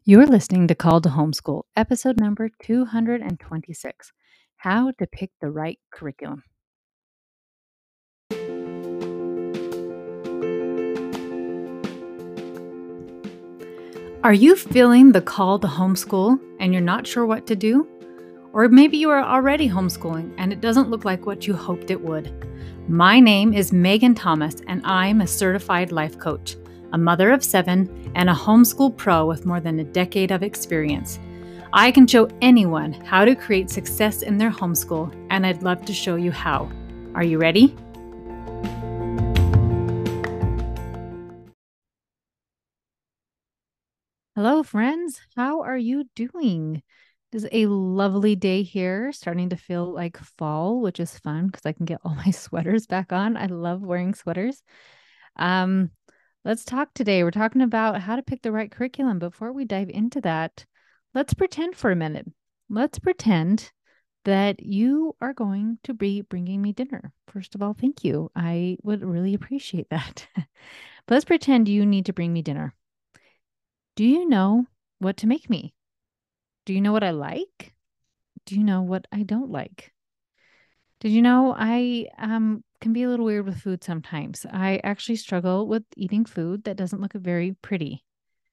You're listening to Call to Homeschool, episode number 226, How to Pick the Right Curriculum. Are you feeling the call to homeschool and you're not sure what to do? Or maybe you are already homeschooling and it doesn't look like what you hoped it would. My name is Megan Thomas and I'm a certified life coach, a mother of 7, and a homeschool pro with more than a decade of experience. I can show anyone how to create success in their homeschool, and I'd love to show you how. Are you ready? Hello, friends. How are you doing? It is a lovely day here, starting to feel like fall, which is fun because I can get all my sweaters back on. I love wearing sweaters. Um, let's talk today. We're talking about how to pick the right curriculum. Before we dive into that, let's pretend for a minute. Let's pretend that you are going to be bringing me dinner. First of all, thank you. I would really appreciate that. But let's pretend you need to bring me dinner. Do you know what to make me? Do you know what I like? Do you know what I don't like? Did you know I can be a little weird with food sometimes? I actually struggle with eating food that doesn't look very pretty.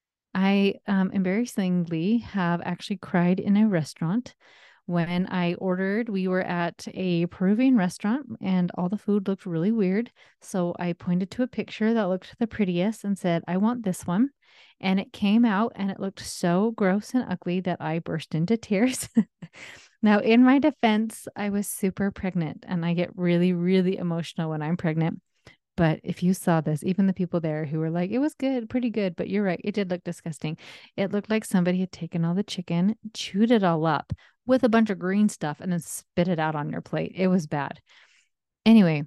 I embarrassingly have actually cried in a restaurant when I ordered. We were at a Peruvian restaurant and all the food looked really weird. So I pointed to a picture that looked the prettiest and said, I want this one. And it came out and it looked so gross and ugly that I burst into tears. Now, in my defense, I was super pregnant and I get really, really emotional when I'm pregnant. But if you saw this, even the people there who were like, it was good, pretty good, but you're right, it did look disgusting. It looked like somebody had taken all the chicken, chewed it all up with a bunch of green stuff, and then spit it out on your plate. It was bad. Anyway,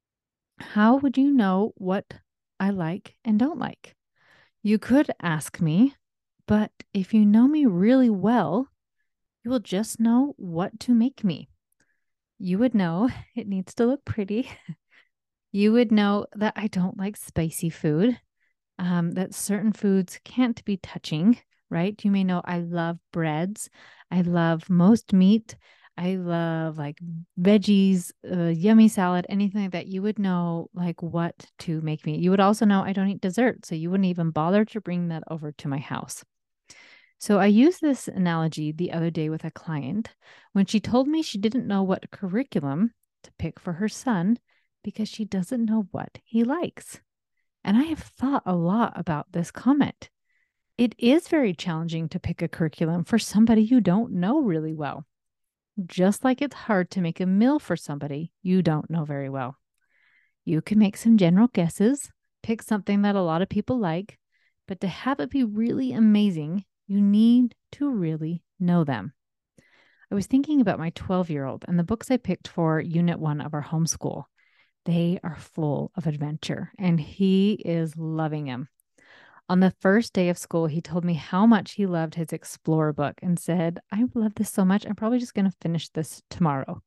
how would you know what I like and don't like? You could ask me, but if you know me really well, you will just know what to make me. You would know it needs to look pretty. You would know that I don't like spicy food. That certain foods can't be touching, right? You may know I love breads. I love most meat. I love like veggies, yummy salad, anything like that. You would know like what to make me. You would also know I don't eat dessert. So you wouldn't even bother to bring that over to my house. So I used this analogy the other day with a client when she told me she didn't know what curriculum to pick for her son because she doesn't know what he likes. And I have thought a lot about this comment. It is very challenging to pick a curriculum for somebody you don't know really well, just like it's hard to make a meal for somebody you don't know very well. You can make some general guesses, pick something that a lot of people like, but to have it be really amazing, you need to really know them. I was thinking about my 12-year-old and the books I picked for Unit 1 of our homeschool. They are full of adventure, and he is loving them. On the first day of school, he told me how much he loved his Explorer book and said, I love this so much. I'm probably just going to finish this tomorrow.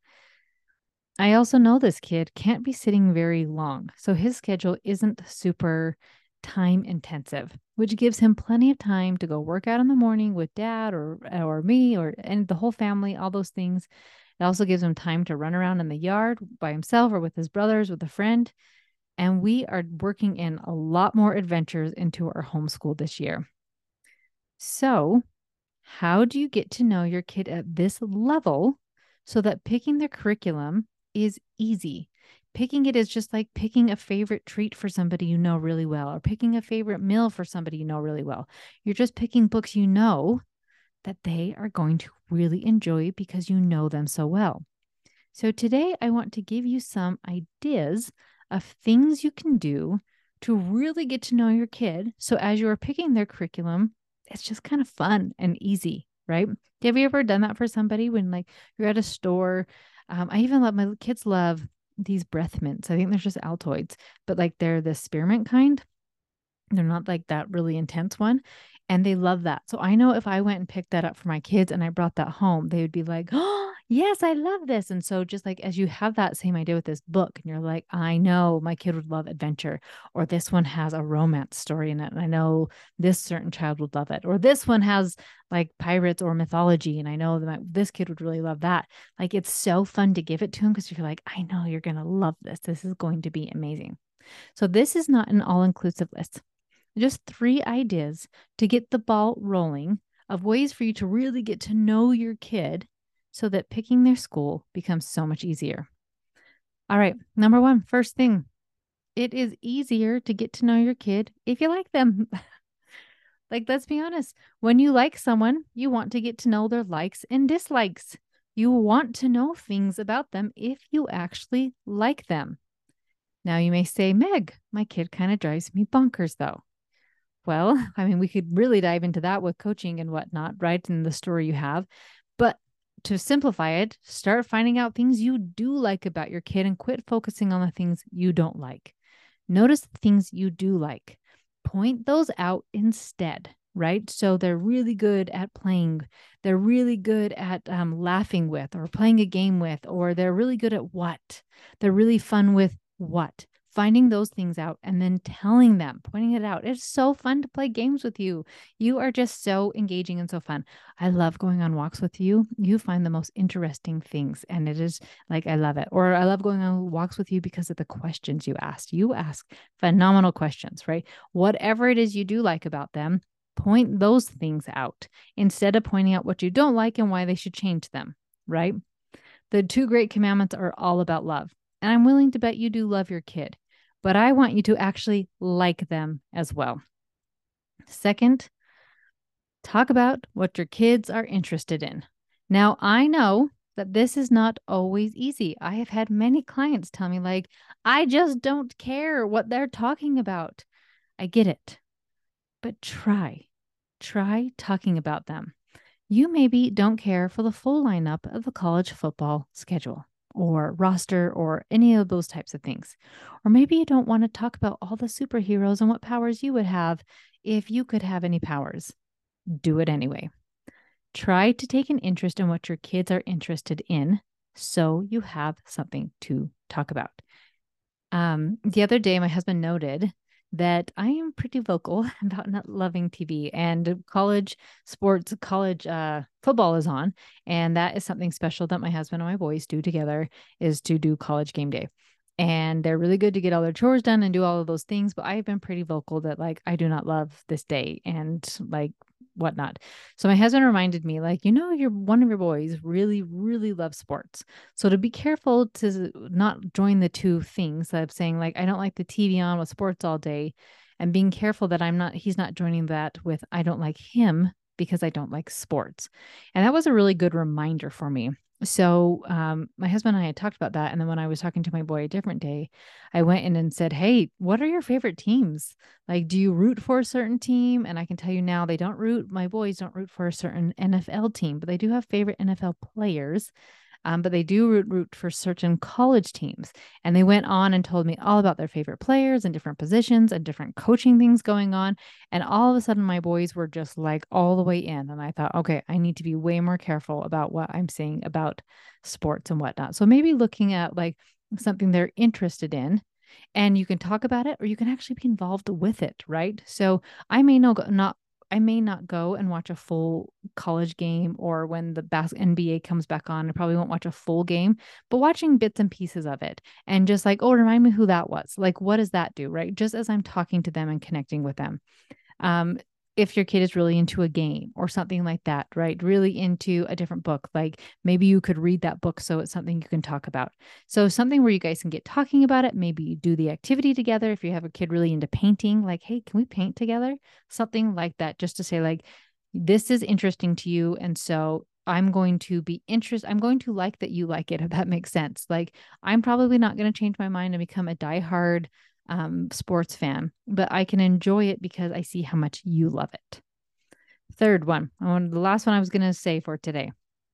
I also know this kid can't be sitting very long, so his schedule isn't super time intensive, which gives him plenty of time to go work out in the morning with dad or me or and the whole family, all those things. It also gives him time to run around in the yard by himself or with his brothers, with a friend. And we are working in a lot more adventures into our homeschool this year. So, how do you get to know your kid at this level so that picking their curriculum is easy? Picking it is just like picking a favorite treat for somebody you know really well, or picking a favorite meal for somebody you know really well. You're just picking books you know that they are going to really enjoy because you know them so well. So today I want to give you some ideas of things you can do to really get to know your kid. So as you are picking their curriculum, it's just kind of fun and easy, right? Have you ever done that for somebody when like you're at a store? I even let my kids love these breath mints. I think they're just Altoids, but like they're the spearmint kind. They're not like that really intense one. And they love that. So I know if I went and picked that up for my kids and I brought that home, they would be like, oh, yes, I love this. And so just like as you have that same idea with this book, and you're like, I know my kid would love adventure, or this one has a romance story in it. And I know this certain child would love it, or this one has like pirates or mythology. And I know that this kid would really love that. Like it's so fun to give it to him because you're like, I know you're going to love this. This is going to be amazing. So this is not an all inclusive list. Just 3 ideas to get the ball rolling of ways for you to really get to know your kid so that picking their school becomes so much easier. All right, number one, first thing, it is easier to get to know your kid if you like them. Like, let's be honest. When you like someone, you want to get to know their likes and dislikes. You want to know things about them if you actually like them. Now, you may say, Meg, my kid kind of drives me bonkers, though. Well, I mean, we could really dive into that with coaching and whatnot, right? In the story you have. But to simplify it, start finding out things you do like about your kid and quit focusing on the things you don't like. Notice the things you do like. Point those out instead, right? So they're really good at playing. They're really good at laughing with or playing a game with, or they're really good at what? They're really fun with what? Finding those things out and then telling them, pointing it out. It's so fun to play games with you. You are just so engaging and so fun. I love going on walks with you. You find the most interesting things. And it is like, I love it. Or I love going on walks with you because of the questions you asked. You ask phenomenal questions, right? Whatever it is you do like about them, point those things out instead of pointing out what you don't like and why they should change them, right? The 2 great commandments are all about love. And I'm willing to bet you do love your kid, but I want you to actually like them as well. Second, talk about what your kids are interested in. Now, I know that this is not always easy. I have had many clients tell me, like, I just don't care what they're talking about. I get it, but try talking about them. You maybe don't care for the full lineup of the college football schedule or roster or any of those types of things. Or maybe you don't want to talk about all the superheroes and what powers you would have if you could have any powers. Do it anyway. Try to take an interest in what your kids are interested in so you have something to talk about. The other day, my husband noted that I am pretty vocal about not loving TV, and college sports, college football is on. And that is something special that my husband and my boys do together, is to do college game day. And they're really good to get all their chores done and do all of those things. But I've been pretty vocal that like, I do not love this day and like whatnot. So my husband reminded me, like, you're one of your boys really, really loves sports. So to be careful to not join the two things of saying, like, I don't like the TV on with sports all day, and being careful that he's not joining that with, I don't like him because I don't like sports. And that was a really good reminder for me. So my husband and I had talked about that. And then when I was talking to my boy a different day, I went in and said, hey, what are your favorite teams? Like, do you root for a certain team? And I can tell you now, my boys don't root for a certain NFL team, but they do have favorite NFL players. But they do root for certain college teams. And they went on and told me all about their favorite players and different positions and different coaching things going on. And all of a sudden, my boys were just like all the way in. And I thought, okay, I need to be way more careful about what I'm saying about sports and whatnot. So maybe looking at like something they're interested in, and you can talk about it or you can actually be involved with it, right? So I may not go and watch a full college game, or when the NBA comes back on, I probably won't watch a full game, but watching bits and pieces of it and just like, oh, remind me who that was. Like, what does that do, right? Just as I'm talking to them and connecting with them. Um, if your kid is really into a game or something like that, right? Really into a different book, like maybe you could read that book so it's something you can talk about. So something where you guys can get talking about it. Maybe you do the activity together. If you have a kid really into painting, like, hey, can we paint together? Something like that, just to say like, this is interesting to you. And so I'm going to be interested. I'm going to like that you like it, if that makes sense. Like, I'm probably not going to change my mind and become a diehard sports fan, but I can enjoy it because I see how much you love it. Third one, the last one I was going to say for today,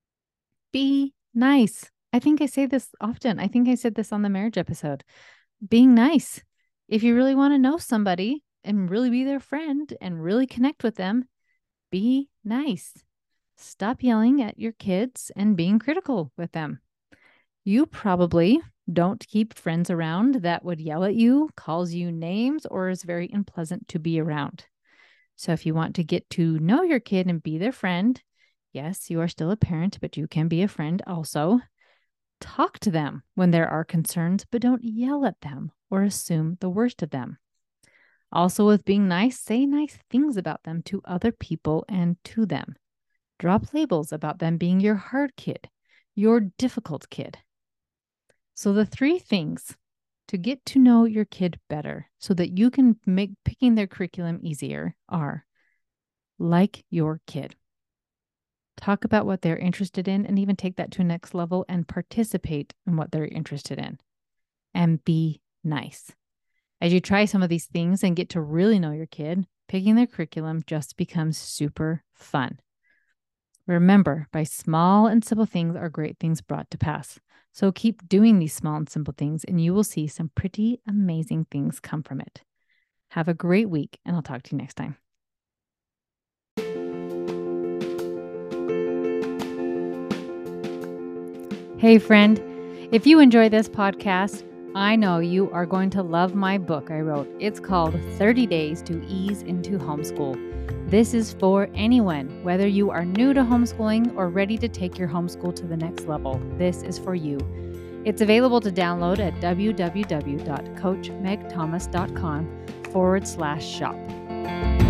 be nice. I think I say this often. I think I said this on the marriage episode. Being nice. If you really want to know somebody and really be their friend and really connect with them, Be nice. Stop yelling at your kids and being critical with them. You probably don't keep friends around that would yell at you, calls you names, or is very unpleasant to be around. So if you want to get to know your kid and be their friend, yes, you are still a parent, but you can be a friend also. Talk to them when there are concerns, but don't yell at them or assume the worst of them. Also, with being nice, say nice things about them to other people and to them. Drop labels about them being your hard kid, your difficult kid. So the 3 things to get to know your kid better so that you can make picking their curriculum easier are: like your kid. Talk about what they're interested in and even take that to a next level and participate in what they're interested in. And be nice. As you try some of these things and get to really know your kid, picking their curriculum just becomes super fun. Remember, by small and simple things are great things brought to pass. So keep doing these small and simple things, and you will see some pretty amazing things come from it. Have a great week, and I'll talk to you next time. Hey, friend, if you enjoy this podcast, I know you are going to love my book I wrote. It's called 30 Days to Ease into Homeschool. This is for anyone, whether you are new to homeschooling or ready to take your homeschool to the next level. This is for you. It's available to download at www.coachmegthomas.com/shop.